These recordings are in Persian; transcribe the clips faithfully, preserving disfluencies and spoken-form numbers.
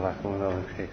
صبحتون الله بخیر.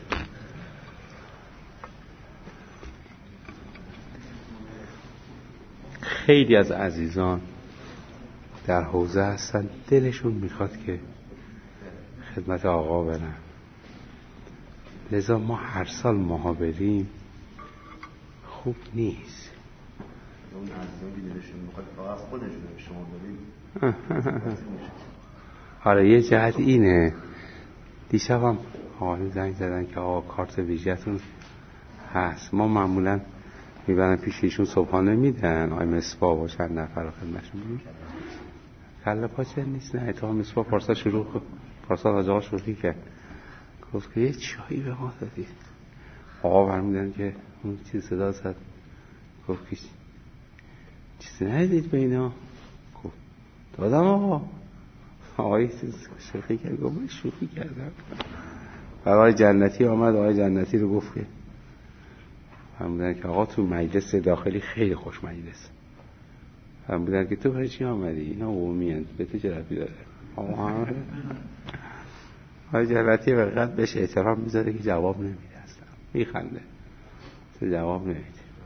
خیلی از عزیزان در حوزه هستن دلشون میخواد که خدمت آقا برن، لذا ما هر سال ماها بریم خوب نیست. اون عزیزان که دلشون میخواد فقط خودشون شما بریم. آره یه جهت اینه. دیشب هم آقایی زنگ زدن که آقا کارت ویژه‌تون هست. ما معمولا میبرن پیش ایشون صبحانه میدن، آقای مصباح و چند نفر خدمتشون میدن. کله پاچه نیست، نه تا مصباح پارسا شروع کرد، پارسا حاج آقا شروع کرد گفت که یه چایی به ما دادید. آقا برمیدن که اون چیز صدا زد گفت که چیزی ندید به اینا. گفت دادم آقا. آقای شوخی کرد گفت من شوخی کردم. آقای جنتی آمد، آقای جنتی رو گفت که فرمودن که آقا تو مجلس داخلی خیلی خوش مجلس. فرمودن که تو برای چی آمدی؟ اینا عمومی هست به تو چه ربطی داره؟ آقای جنتی فقط بهش احترام میذاره که جواب نمیده، اصلا میخنده تو جواب نمیده.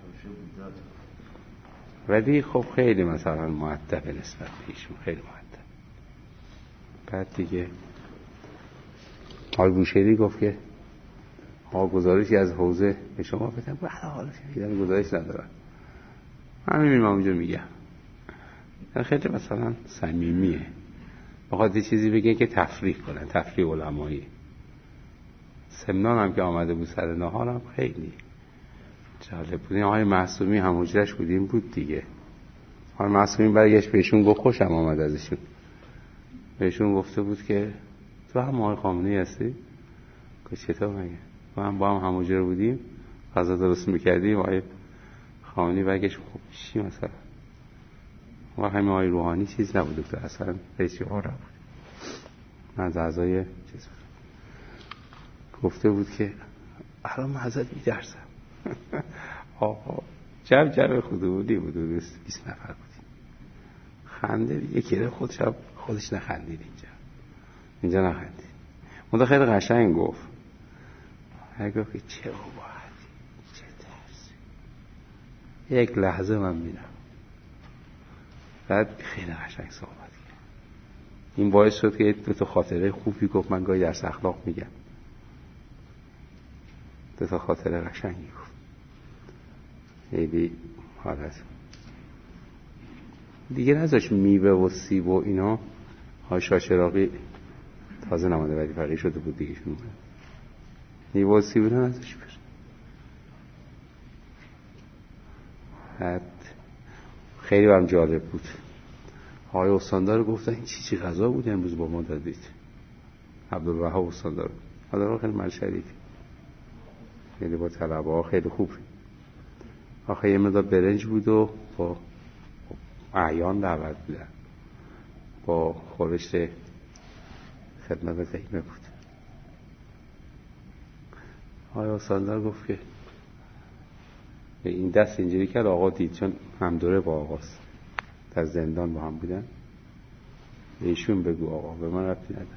ولی خب خیلی مثلا مؤدب نسبت بهشون، خیلی مؤدب. بعد دیگه آقای بوشهری گفت که آقا گزارشی از حوزه به شما بدم. بعد حالا شدیدن گزارش ندارم، همین میرم اونجا میگم. خیلی مثلا صمیمیه، بخواد یه چیزی بگه که تفریح کنن، تفریح علمایی. سمنان هم که آمده بود سر نهار هم خیلی جالب بود. آقای معصومی هم حجرش بودیم بود دیگه. آقای معصومی برگشت بهشون گفت خوشم آمد ازشون. بهشون گفته بود که تو هم آقای خامنه‌ای هستی؟ گفت چطور مگه؟ ما هم با هم هموجر بودیم، غذا درست میکردیم. آقای خامنه‌ای برگشت خب چی مثلا؟ و همین آقای روحانی چیز نبود که اصلا رئیس جمهور بود، من از اعضای چیز گفته بود که الان من ازت می‌ترسم. آقا جمع جمع خودمونی بود، بیست نفر بودیم. خنده یکی رو خودش خودش نخندید اینجا اینجا نخندید. اون خیلی قشنگ گفت، اگه گفت که چه عباحتی، چه ترسی. یک لحظه من میرم. بعد خیلی قشنگ صحبت کرد. این باعث شد که دو تا خاطره خوبی گفت. من گاهی درس اخلاق میگم، دو تا خاطره قشنگی گفت. خیلی حالت دیگه نذاش میوه و سیب و اینا. ها شاشراقی تازه نماده ولی فقیه شده بود دیگه شون میوه و سیب اینا نذاش بره. بعد خیلی برام جالب بود، آقای استاندار گفتن این چی چی غذا بود امروز با ما دادید؟ عبدالوهاب استاندار آدم خیلی من شریفی، خیلی با طلبه ها خیلی خوب. آخه یه مقدار برنج بود و با اعیان دعوت بودن، با خورش خدمت قیمه بود. آقای استاندار گفت که این دست اینجوری کرد، آقا دید چون هم دوره با آقاست، در زندان با هم بودن. ایشون بگو آقا، به من ربطی نداره.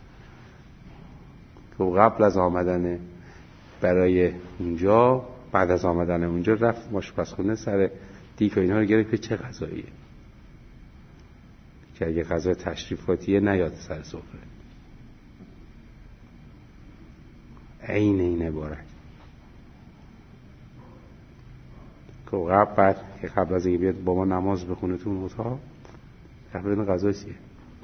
که قبل از آمدن برای اونجا، بعد از آمدن اونجا رفت آشپزخونه سر دیک و اینها رو گرفت که چه غذاییه، که اگه غذا تشریفاتیه نیاد سر سفره. عین این عبارت که قبل بعد که قبل از اینکه بیاد با ما نماز بخونه تو اون اتاق قبل این غذا چیه.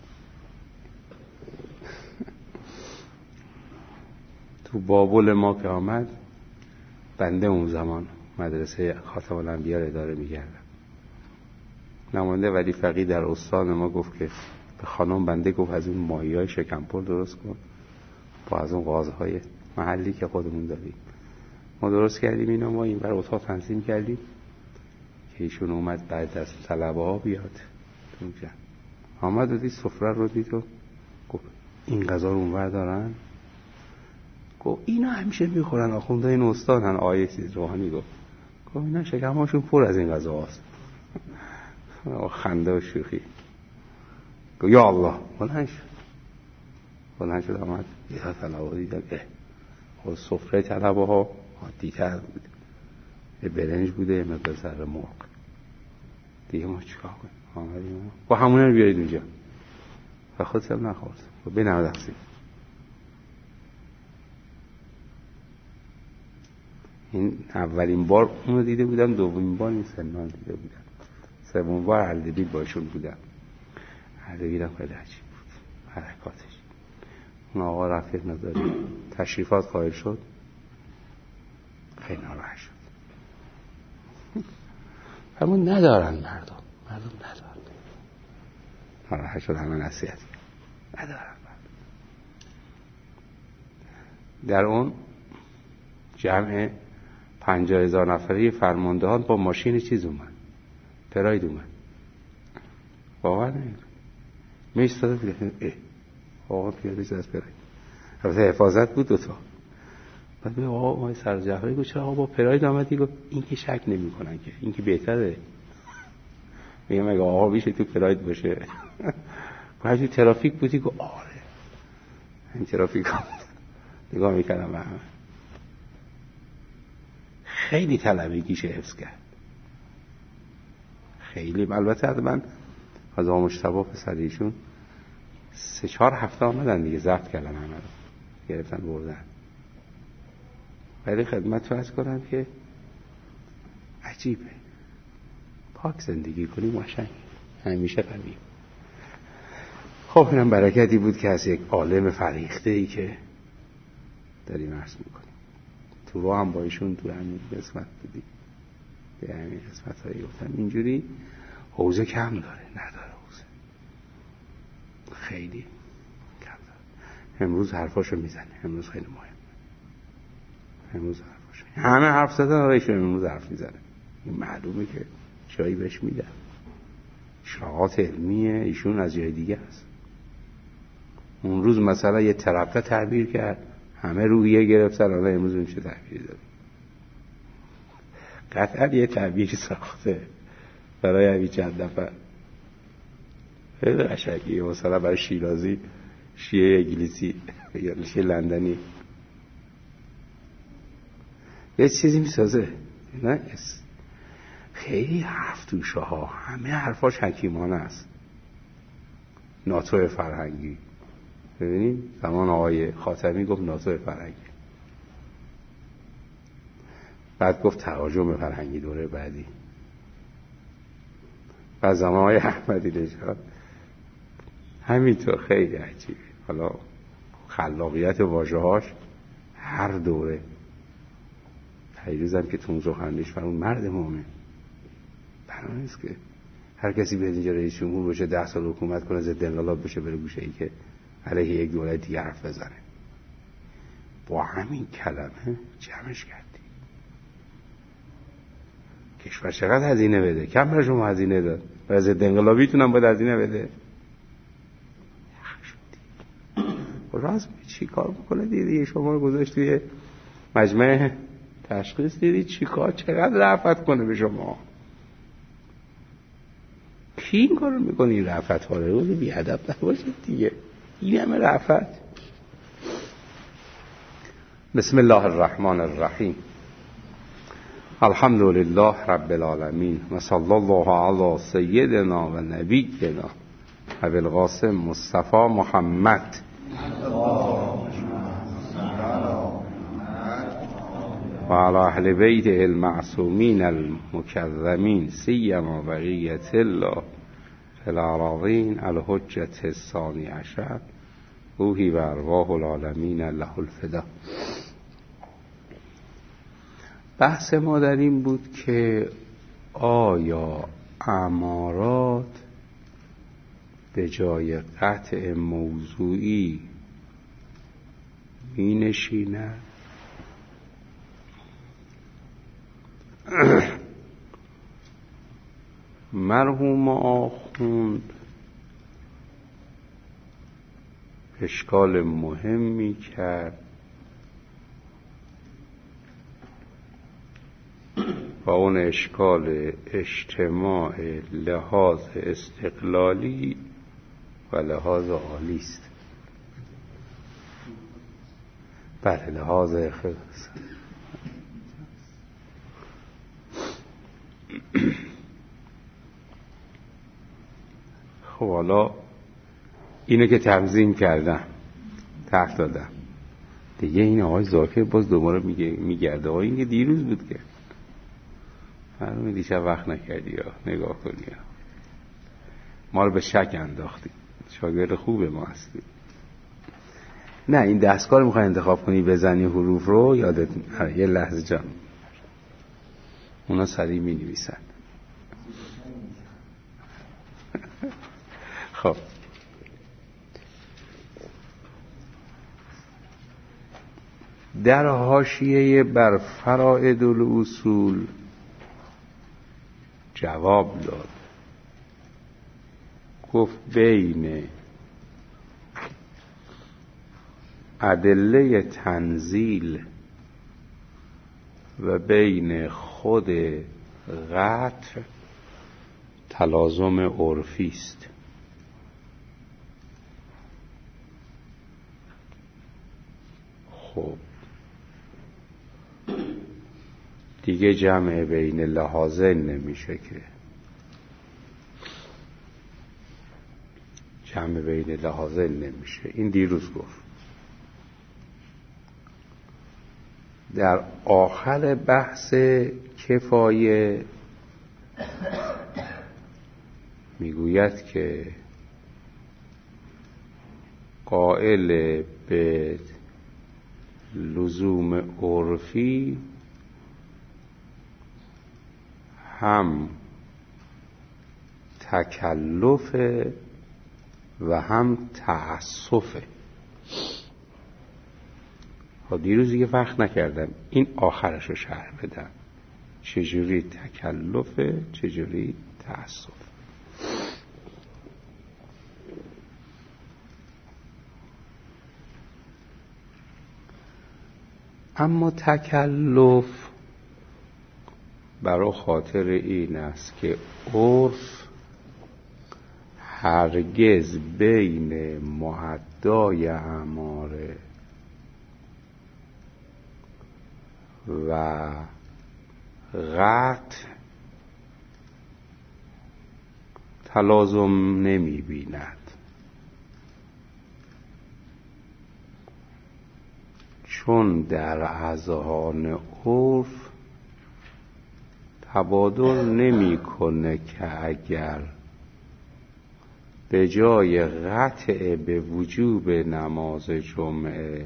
تو بابل ما که آمد، بنده اون زمان مدرسه خاتم الانبیا رو اداره می‌کردم، نماینده ولی فقیه در استان ما گفت که به خانم بنده گفت از اون ماهی‌های شکمپر درست کن با از اون قازهای محلی که خودمون داریم. ما درست کردیم اینو، ما این بر اتاق تنظیم کردیم که ایشون اومد بعد از طلبه ها بیاد اونجا. آمد و دید سفره رو دید و گفت این غذا رو اونور دارن؟ گفت اینا همیشه میخورن، آخونده این استانن. آیه چیز روحانی گفت گفت اینا شکم‌هاشون پر از این غذا هست. خنده و شوخی. گفت یا الله. بلند شد بلند شد آمد یه طلبه دیدم اه خب سفره طلبه ها عادی تر بود، یه برنج بوده، یه مقدار ذره مرغ دیگه. ما چیکار کنیم؟ آمدیم با همونه رو بیارید اونجا و خود سب نخورد و به نمه دقصیم. این اولین بار اونو دیده بودم، دومین بار این سنان دیده بودم، سومین بار اردبیل باشون بودم. اردبیل هم خیلی عجیب بود حرکاتش. اون آقا رفیق نداری تشریفات قائل شد، خیلی ناراحت شد. همون ندارن مردم مردم ندارن، ناراحت شد، همه نصیحت ندارن مردم. در اون جمع پنجاه هزار نفری فرماندهان با ماشین چیز اومد، پراید اومد، باور نمی‌کنی میستاده بگه اه آقا پیاده شد از پراید، البته حفاظت بود دوتا. بعد به آقا ما سر جعفری گفت چرا آقا با پراید آمدی؟ گفت این که شک نمی کنن که این که بهتره. میگم اگه آقا بیشه تو پراید باشه باید تو ترافیک بودی؟ گفت آره این ترافیک هم نگاه میکردم به همه. خیلی طلبگیش حفظ کرد، خیلی. البته از من از آقا مجتبی پسریشون سه چهار هفته آمدن دیگه، ضبط کردن همه رو گرفتن بردن. ولی خدمت فرض کنم که عجیبه، پاک زندگی کنیم قشنگ همیشه قوی. خب اینم برکتی بود که از یک عالم فریخته ای که داریم عرض میکنیم. تو رو هم با ایشون تو همین قسمت بودی، به همین قسمت هایی گفتم اینجوری حوزه کم داره، نداره حوزه خیلی کم داره. امروز حرفاشو میزنه، امروز خیلی مهم، امروز حرفاشو همه حرف زدن، آره ایشون امروز حرف میزنه، این معلومه که جایی بهش میدن. اشراقات علمیه ایشون از جای دیگه است. اون روز مثلا یه ترقه تعبیر کرد، همه روحیه گرفتن، حالا امروز اون چه تعبیری داره؟ قطعا یه تعبیر ساخته برای همین چند نفر. خیلی قشنگه، مثلا برای شیرازی شیعه انگلیسی یا شیعه لندنی یه چیزی میسازه. نه خیلی حرف توشه ها، همه حرفاش حکیمانه است. ناتو فرهنگی، ببینید زمان آقای خاتمی گفت ناتو فرهنگی، بعد گفت تراجم فرهنگی دوره بعدی، بعد زمان آقای احمدی نژاد همینطور. خیلی عجیبه. حالا خلاقیت واژه‌هاش هر دوره. پیروزم که تون سخنرانیش فرمود مرد مومن بنا نیست که هر کسی به اینجا رئیس جمهور بشه، ده سال حکومت کنه، ضد انقلاب بشه، بره گوشه ای که علیه یک دولت دیگه حرف بزنه. با همین کلمه جمعش کردی. کشور چقدر هزینه بده؟ کم برای شما هزینه داد، برای ضد انقلابیتونم باید هزینه بده. راست چی کار بکنه؟ دیدی شما رو گذاشت توی مجمع تشخیص، دیدی چی کار چقدر رعفت کنه به شما. کی این کار رو میکنه؟ این رعفت ها رو بی ادب نباشید دیگه، این همه رعفت. بسم الله الرحمن الرحیم. الحمد لله رب العالمین و صلی الله علی سیدنا و نبینا ابی القاسم مصطفی محمد و علی اهل بیت المعصومین المکرمین سیما بقیت الله فی الاراضین الحجة الثانی عشر روحی و ارواح العالمین له الفدا. بحث ما در این بود که آیا امارات به جای قطع موضوعی می نشیند؟ مرحوم آخوند اشکال مهمی کرد و اون اشکال اجتماع لحاظ استقلالی و لحاظ عالی است. بله لحاظ خیلی. خب حالا اینو که تنظیم کردم تحت دادم دیگه، این آقای ذاکر باز دوباره میگه میگرده آقای این که دیروز بود که فرمودی دیشب وقت نکردی یا نگاه کنی یا ما رو به شک انداختی. شاگرد خوبه ما هستی. نه این دستگاه رو میخوای انتخاب کنی بزنی حروف رو یادت یه لحظه جان اونا سریع می نویسن. خب در حاشیه بر فرائد الاصول جواب داد، گفت بین ادله تنزیل و بین خود قطع تلازم عرفی است. خب دیگه جمع بین لحاظین نمیشه که، جمع بین لحاظین نمیشه. این دیروز گفت. در آخر بحث کفایه میگوید که قائل به لزوم عرفی هم تکلف و هم تأسفه. دیروز دیگه وقت نکردم این آخرش رو شرح بدم، چجوری تکلفه چجوری تأسف. اما تکلف برای خاطر این است که عرف هرگز بین مؤدای اماره و قطع تلازم نمی بیند، چون در اذهان عرف تبادل نمی کنه که اگر به جای قطع به وجوب نماز جمعه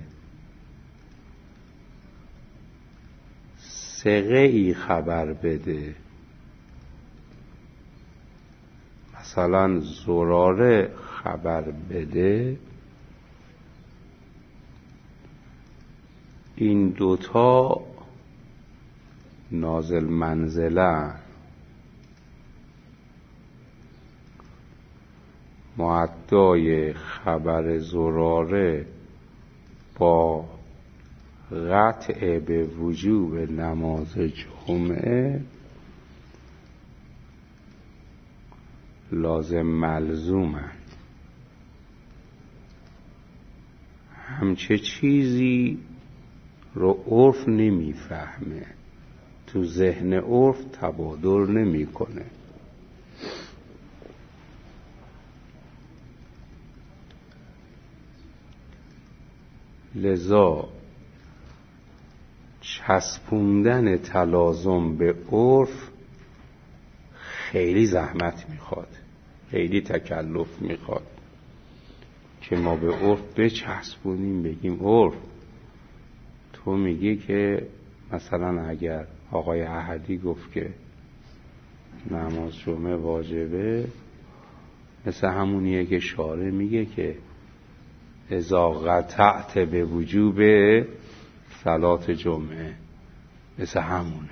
ثقه ای خبر بده، مثلا زراره خبر بده، این دوتا نازل منزله مؤدای خبر زراره با قطع به وجوب نماز جمعه لازم ملزومند. همچه چیزی رو عرف نمیفهمه، تو ذهن عرف تبادل نمیکنه. لذا چسبوندن تلازم به عرف خیلی زحمت میخواد، خیلی تکلف میخواد که ما به عرف بچسبونیم، بگیم عرف تو میگی که مثلا اگر آقای احدی گفت که نماز جمعه واجبه، مثل همونیه که شارع میگه که اذا قطعت به وجوب صلات جمعه، مثل همونه.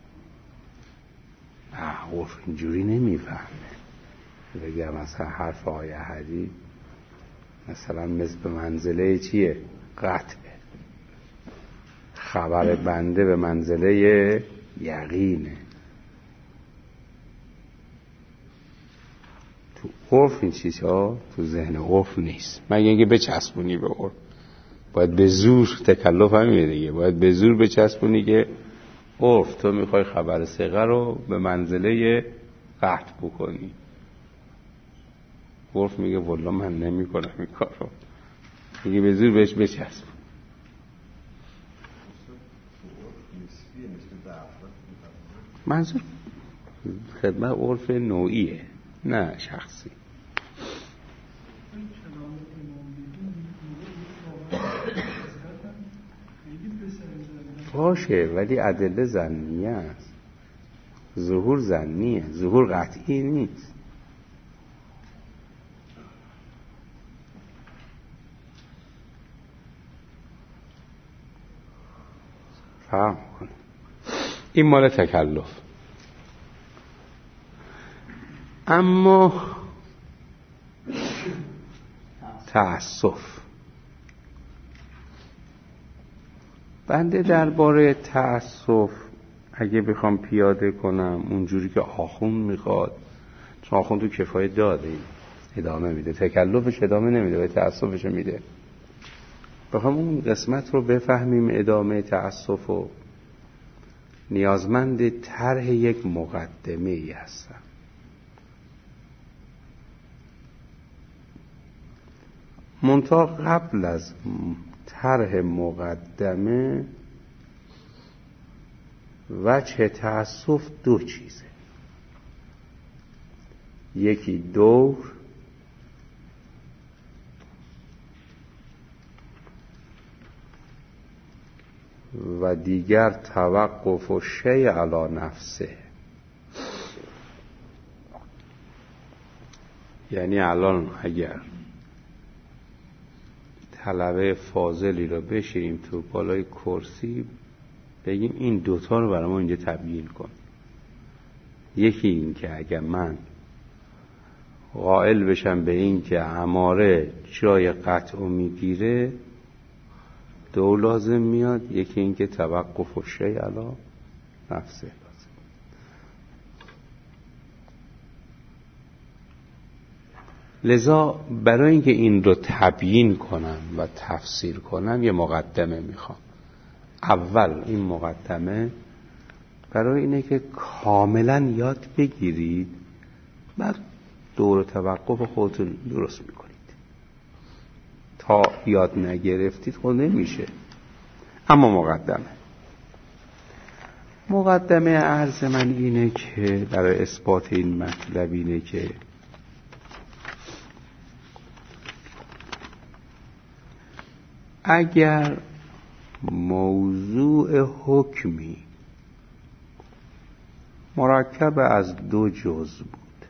نه عرف اینجوری نمیفهمه. بگم مثلا حرف آقای احدی مثلا مثل به منزله چیه؟ قطعه. خبر بنده به منزله یقینه. تو عرف این چیزها تو ذهن عرف نیست، مگه اینکه بچسبونی به عرف. باید به زور، تکلف همینه دیگه، باید به زور بچسبونی که عرف تو میخوای خبر صغر رو به منزله قطع بکنی. عرف میگه والله من نمی کنم این کار رو، میگه به زور بهش بچسب. منظور خدمت عرف نوعیه نه شخصی. باشه ولی ادله ظنیه است، ظهور ظنیه، ظهور قطعی نیست. فهم کنه. این مال تکلف. اما تأسف، بنده درباره تأسف اگه بخوام پیاده کنم اونجوری که آخوند میخواد، چون آخوند تو کفایت داده ادامه میده، تکلفش ادامه نمیده و تأسفش میده، بخوام اون قسمت رو بفهمیم ادامه تأسف رو، نیازمند طرح یک مقدمه ای هستم. منتها قبل از طرح مقدمه وجه تأسف دو چیزه، یکی دور و دیگر توقف و شیء علی نفسه. یعنی الان اگر طلبه فاضلی رو بشیم تو بالای کرسی بگیم این دوتا رو برای ما اینجا تبیین کن، یکی این که اگر من قائل بشم به این که اماره جای قطع میگیره دو لازم میاد، یکی این که توقف و شیء علی نفسه لازم. لذا برای اینکه این رو تبیین کنم و تفسیر کنم یه مقدمه میخوام. اول این مقدمه برای اینه که کاملا یاد بگیرید، بعد دور و توقف خودتون درست میکنید. تا یاد نگرفتید خود نمیشه. اما مقدمه مقدمه عرض من اینه که برای اثبات این مطلب اینه که اگر موضوع حکمی مرکب از دو جزء بود،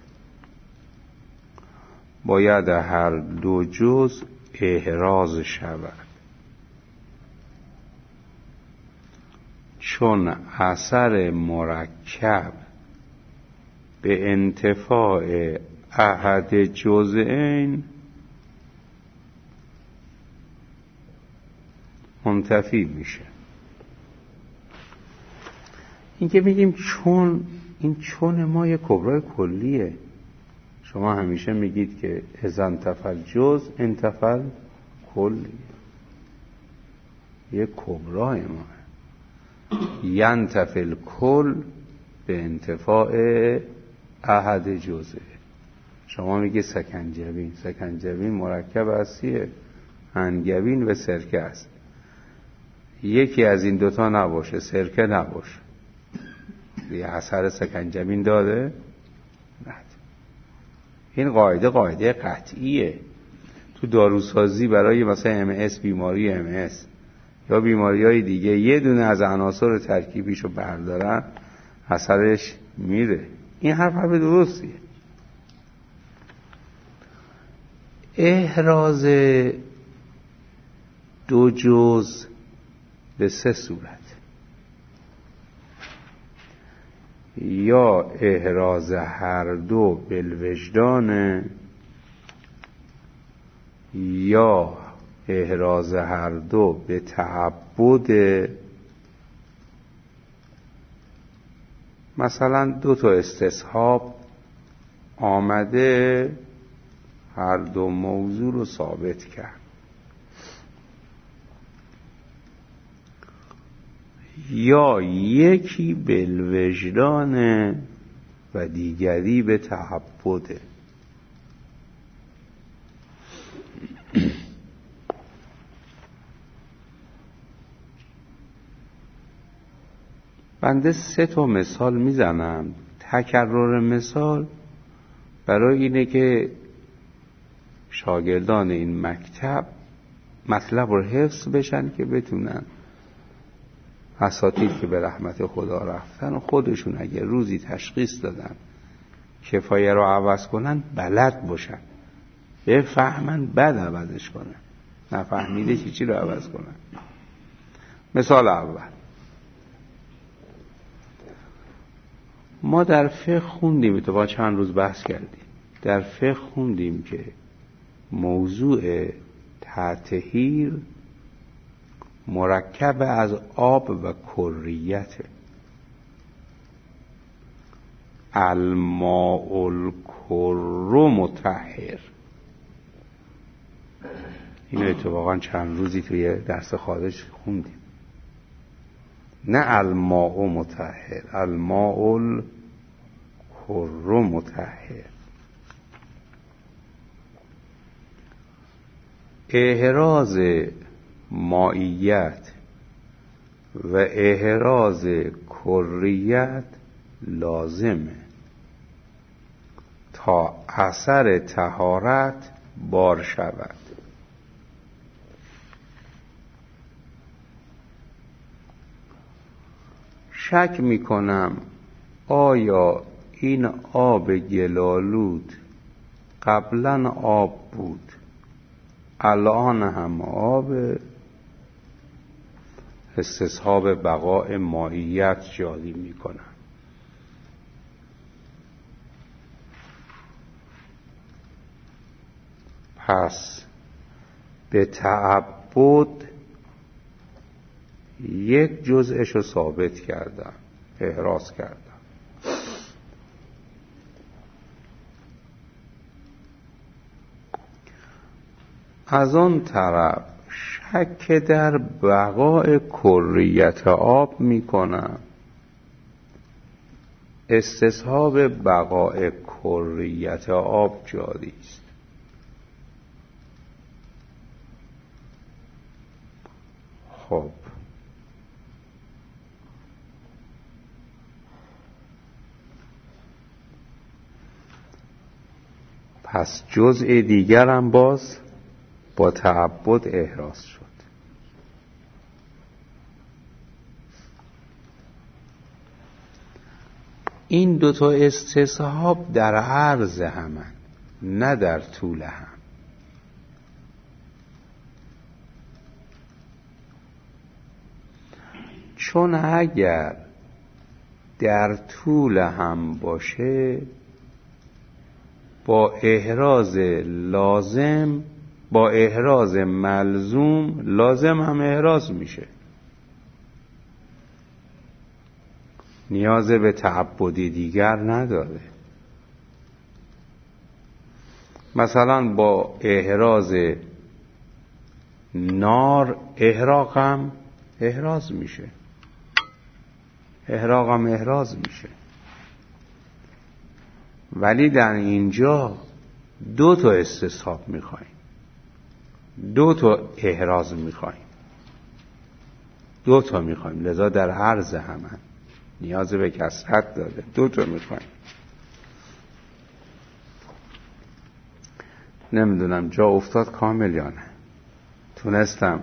باید هر دو جزء احراز شود، چون اثر مرکب به انتفاع احد جزئین منتفی میشه. این که میگیم چون، این چون ما یک کبرای کلیه. شما همیشه میگید که اذا انتفل جز انتفل کلی، یک کبرای ما ینتفل کل به انتفاع احد جزء. شما میگید سکنجبین، سکنجبین مرکب اصلیه، انگبین و سرکه است. یکی از این دوتا نباشه، سرکه نباشه، یه اثر سکنجبین داده؟ نه. این قاعده قاعده قطعیه. تو داروسازی برای مثلا ام اس، بیماری ام اس یا بیماری های دیگه، یه دونه از عناصر ترکیبیشو بردارن اثرش میره. این حرف حرف درستیه. احراز دو جزء به سه صورت: یا احراز هر دو بالوجدان، یا احراز هر دو به تعبد. مثلا دو تا استصحاب آمده هر دو موضوع رو ثابت کرد. یا یکی بالوجدان و دیگری به تعبده. بنده سه تا مثال میزنم. تکرار مثال برای اینه که شاگردان این مکتب مطلب رو حفظ بشن که بتونن اساتید که به رحمت خدا رفتن و خودشون اگر روزی تشخیص دادن کفایه رو عوض کنن بلد باشن، بفهمن بعد عوضش کنن، نفهمیده چی چی رو عوض کنن. مثال اول، ما در فقه خوندیم، تو با چند روز بحث کردیم، در فقه خوندیم که موضوع تطهیر مرکب از آب و کریته. الماء الکر مطهر. اینو اتفاقا چند روزی توی درس خارج خوندیم. نه الماء مطهر، الماء الکر مطهر. احراز مائیت و احراز کریت لازمه تا اثر طهارت بار شود. شک میکنم آیا این آب گلالود قبلا آب بود الان هم آب، استصحاب بقاء مائیت جاری میکنن. پس به تعبد یک جزءش رو ثابت کردن، احراز کردن. از آن طرف شک در بقاء کریت آب میکنم، استصحاب بقاء کریت آب جاری است. خب پس جزء دیگرم باز با تعبد احراز شد. این دوتا استصحاب در عرض همن، نه در طول هم. چون اگر در طول هم باشه با احراز لازم، با احراز ملزوم، لازم هم احراز میشه، نیاز به تعبدی دیگر نداره. مثلا با احراز نار احراقم احراز میشه، احراقم احراز میشه. ولی در اینجا دو تا استصحاب میخوایم، دو تا احراز میخوایم، دو تا میخوایم، لذا در عرض همن، نیاز به کثرت داره، دو تا میخوایم. نمیدونم جا افتاد کامل یا نه. تونستم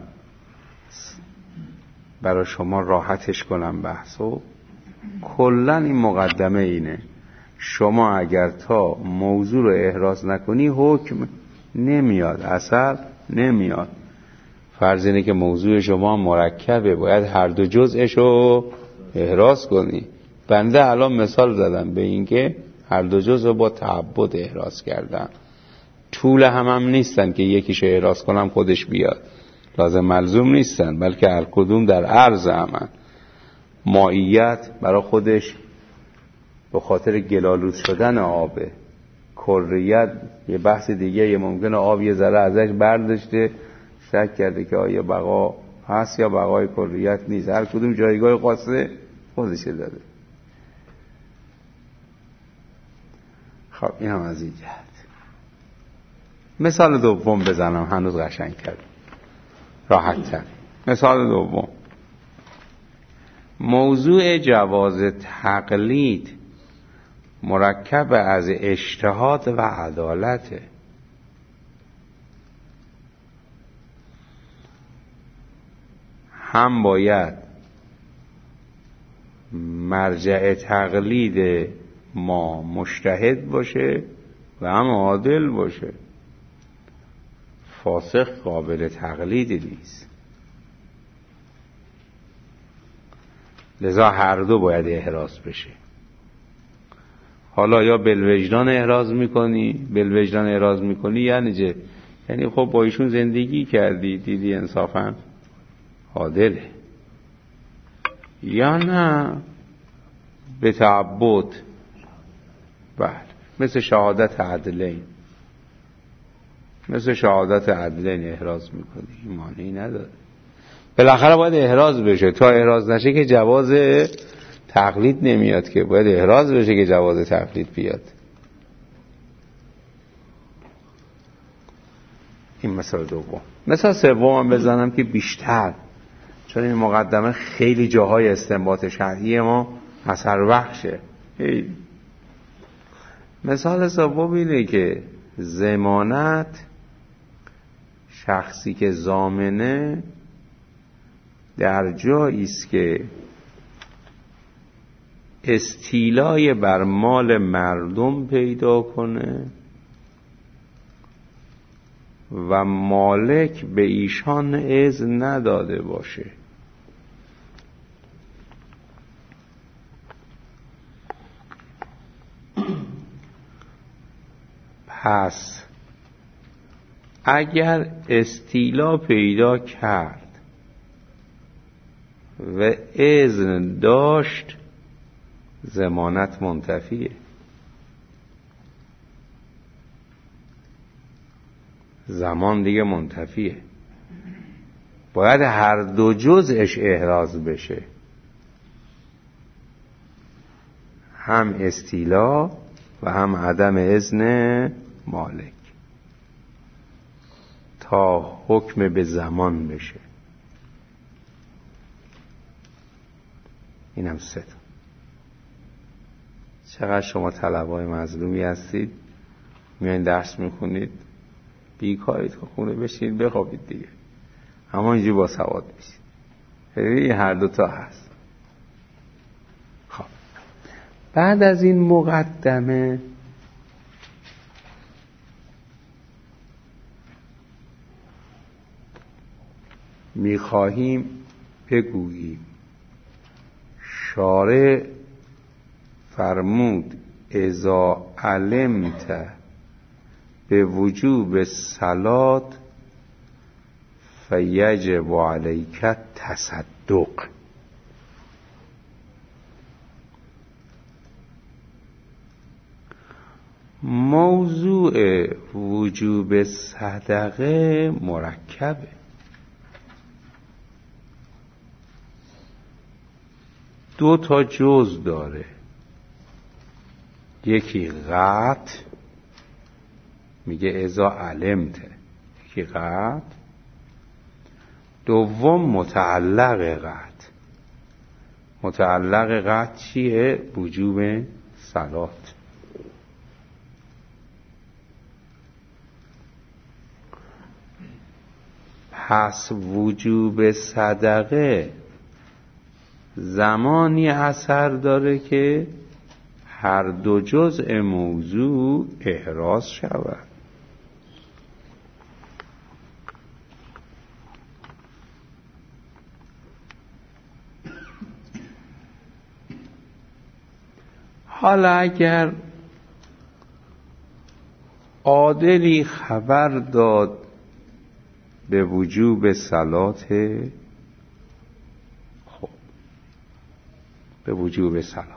برای شما راحتش کنم بحثو. کلن این مقدمه اینه، شما اگر تا موضوع رو احراز نکنی حکم نمیاد، اثر نمیاد. فرض اینه که موضوع شما مرکبه، باید هر دو جزءش رو احراز کنی. بنده الان مثال زدم به این که هر دو جزء رو با تعبد احراز کردم. طول هم هم نیستن که یکیش احراز کنم خودش بیاد، لازم ملزوم نیستن، بلکه هر کدوم در عرض همن. مائیت برای خودش به خاطر گلالود شدن آبه، کریت یه بحث دیگه، یه ممکنه آب یه ذره ازش برداشته، شک کرده که آیا بقا هست یا بقای کلیت نیست، هر کدوم جایگاه خاصه خودشه داره. خب این هم از این جهت. مثال دوم بزنم، هنوز قشنگ کرد راحت تر. مثال دوم، موضوع جواز تقلید مرکب از اجتهاد و عدالته. هم باید مرجع تقلید ما مجتهد باشه و هم عادل باشه. فاسق قابل تقلید نیست، لذا هر دو باید احراز بشه. حالا یا بالوجدان احراز میکنی، بالوجدان احراز میکنی یعنی چه؟ یعنی خب با ایشون زندگی کردی، دیدی انصافا عادله، یا نه به تعبد. بله، مثل شهادت عدلین، مثل شهادت عدلین احراز میکنی، مانعی نداره. بالاخره باید احراز بشه، تا احراز نشه که جواز تقلید نمیاد، که باید احراز بشه که جواز تقلید بیاد. این مثال دوم. مثال سوم بزنم که بیشتر، چون این مقدمه خیلی جاهای استنباط شرعی ما اثر بخشه. مثال سوم اینه که ضمانت، شخصی که ضامنه در جایی است که استیلای بر مال مردم پیدا کنه و مالک به ایشان اذن نداده باشه. پس اگر استیلا پیدا کرد و اذن داشت، ضمانت منتفیه. زمان دیگه منتفیه، باید هر دو جزءش احراز بشه، هم استیلا و هم عدم اذن مالک، تا حکم به زمان بشه. اینم سه تا. چقدر شما طلبای مظلومی هستید، میایین درس میخونید، بیکارید، خونه بشید بخوابید دیگه، اما اینجوری با سواد میشید. این هر دوتا هست. خب بعد از این مقدمه میخواهیم بگوییم شارع فرمود اذا علمت به وجوب صلات فیجب علیک تصدق. موضوع وجوب صدقه مرکبه. دو تا جز داره، یکی قطع، میگه اذا علمت، یکی قطع. دوم متعلق قطع. متعلق قطع چیه؟ وجوب صلات. پس وجوب صدقه زمانی اثر داره که هر دو جزء موضوع احراز شود. حالا اگر عادلی خبر داد به وجوب صلات، خب به وجوب صلات،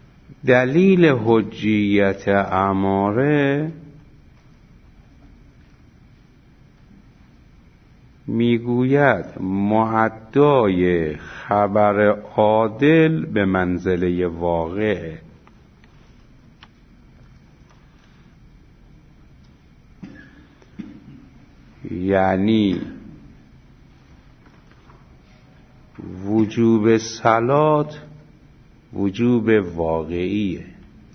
دلیل حجیت اماره میگوید معدای خبر عادل به منزله واقع. یعنی وجوب صلات وجوب واقعیه.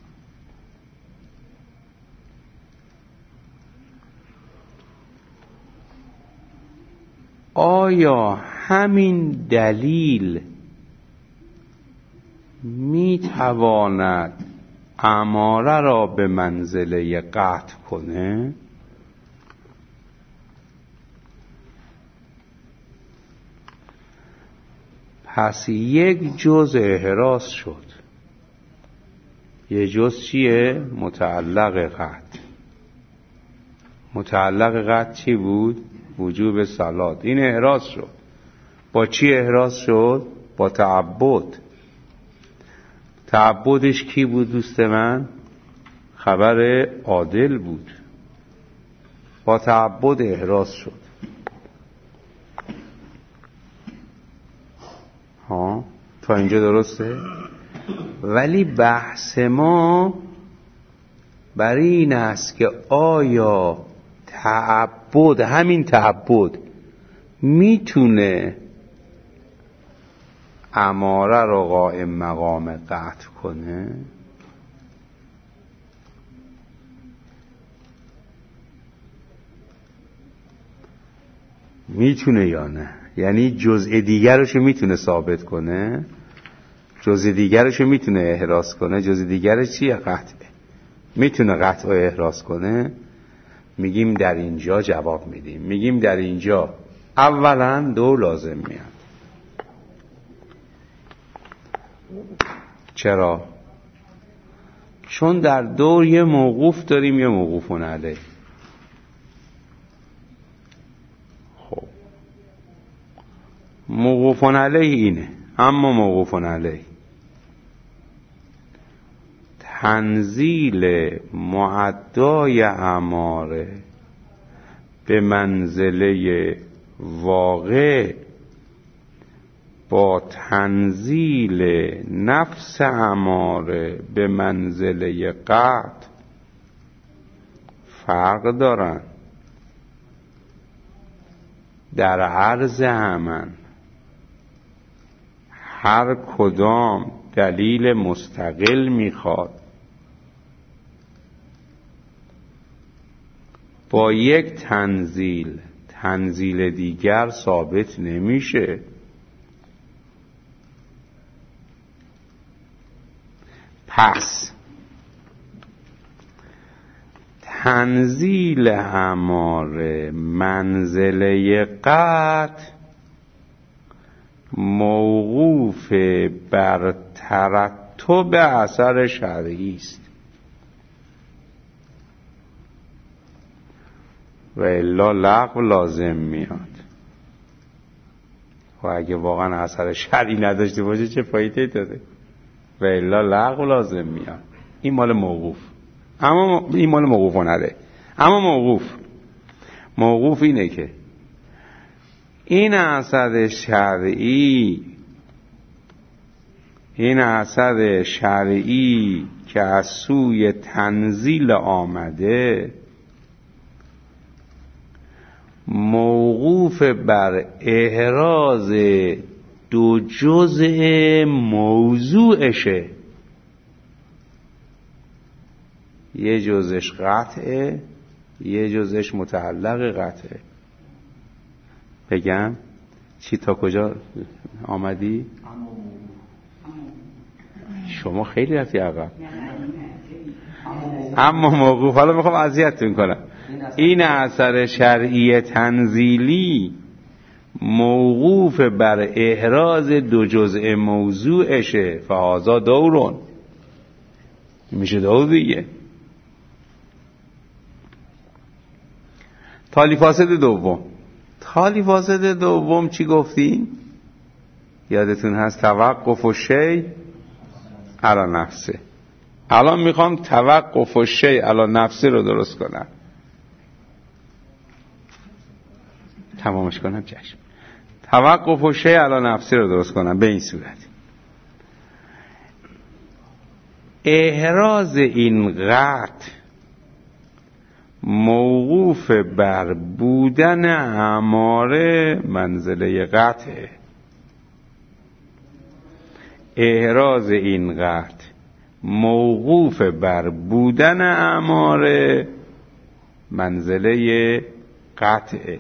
آیا همین دلیل میتواند اماره را به منزله قطع کنه؟ پس یک جز احراز شد. یک جز چیه؟ متعلق قطع. متعلق قطع چی بود؟ وجوب صلات. این احراز شد. با چی احراز شد؟ با تعبد. تعبدش کی بود دوست من؟ خبر عادل بود. با تعبد احراز شد. ها تا اینجا درسته؟ ولی بحث ما برای این است که آیا تعبد، همین تعبد میتونه اماره رو قائم مقام قطع کنه؟ میتونه یا نه؟ یعنی جزء دیگرشو میتونه ثابت کنه، جزء دیگرشو میتونه احراز کنه. جزء دیگرش چیه؟ قطعه. میتونه قطع و احراز کنه. میگیم در اینجا جواب میدیم، میگیم در اینجا اولا دو لازم میاد. چرا؟ چون در دور یه موقوف داریم، یه موقوفون علیه. خب موقوفون علیه اینه، اما موقوفون علیه تنزیل معدای اماره به منزله واقع با تنزیل نفس اماره به منزله قطع فرق دارن. در عرض همن هر کدام دلیل مستقل میخواد. با یک تنزیل تنزیل دیگر ثابت نمیشه. پس تنزیل اماره منزله قطع موقوف بر ترتب اثر شرعی است و الا لغو لازم میاد. و اگه واقعا اثر شرعی نداشته باشه چه فایده داره؟ و الا لغو لازم میاد. این مال موقوف، اما این مال موقوف نره. اما موقوف موقوف اینه که این اثر شرعی این اثر شرعی که از سوی تنزیل آمده موقوف بر احراز دو جزء موضوعشه. یه جزش قطعه، یه جزش متعلق قطعه. بگم چی تا کجا آمدی؟ شما خیلی رفتی عقب. اما موقوف، حالا میخوام اذیتتون کنم. این اثر شرعی تنزیلی موقوف بر احراز دو جزء موضوعشه. فهذا دورون، میشه دور دیگه. تالی فاسد دوم تالی فاسد دوم چی گفتیم؟ یادتون هست؟ توقف و شی علی نفسه. الان میخوام توقف و شی علی نفسه رو درست کنم. تمامش کنم چشم. توقف و شیء علی نفسی رو درست کنم به این صورت: احراز این قطع موقوف بر بودن اماره منزله قطعه. احراز این قطع موقوف بر بودن اماره منزله قطعه.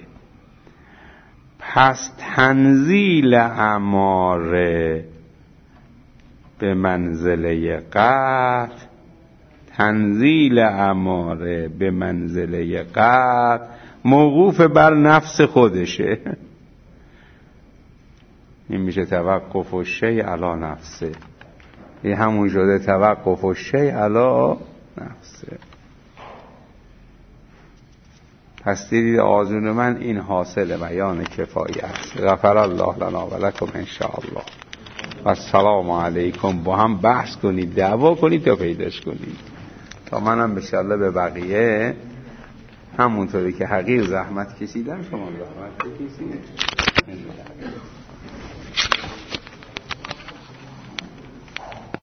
پس تنزیل اماره به منزله قطع، تنزیل اماره به منزله قطع موقوف بر نفس خودشه. این میشه توقف و شیء علی نفسه. این همون شده توقف و شیء علی نفسه. پس دیدید آذون من این حاصل بیان کفایه است. غفر الله لنا و لکم ان شاء الله. و السلام علیکم. با هم بحث کنید، دعوا کنید تا پیداش کنید، تا منم به شاءالله به بقیه همونطوری که حقیر زحمت کشیدم شما زحمت بکشید.